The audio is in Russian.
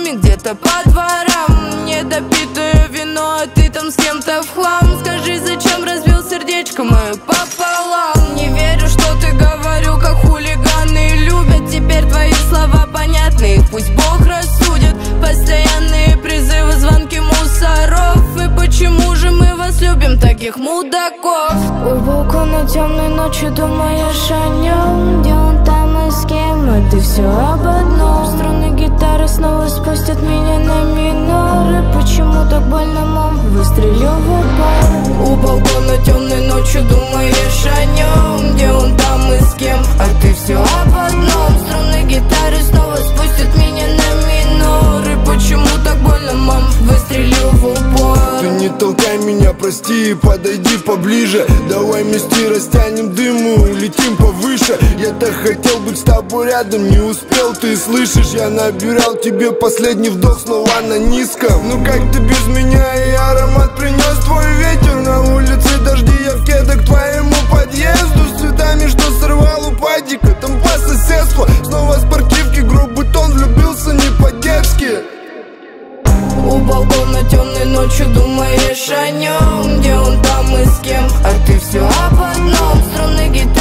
шуме где-то по дворам. Недопитое вино, а ты там с кем-то в хлам. Скажи, зачем разбил сердечко мое пополам? Не верю, что ты говорю, как хулиганы любят. Теперь твои слова понятны, их пусть Бог рассудит. Постоянные призывы, звонки мусоров. И почему же мы вас любим, таких мудаков? У балкона темной ночью думаешь о нем, где он там и с кем, а ты все об одном. Струны гитары снова спустят меня на миноры. Почему так больно, мам? Выстрелю в упор. У балкона темной ночью думаешь о нем, где он там и с кем, а ты все об одном. Струны гитары снова спустят меня на миноры. Почему так больно, мам? Выстрелю в упор. Ты не толкай меня, прости, и подойди поближе. Давай вместе растянем дыму, улетим повыше. Я так хотел быть с тобой рядом, не успел, ты слышишь? Я набирал тебе последний вдох снова на низком. Ну как ты без меня, и аромат принес твой ветер. На улице дожди, я в кедах к твоему подъезду. С цветами, что сорвал у падика, там по соседству. Снова с паркивки, грубый тон, влюбился не по-детски. У балкона темной ночью думаешь о нем, где он там и с кем, а ты все об одном. Струны гитары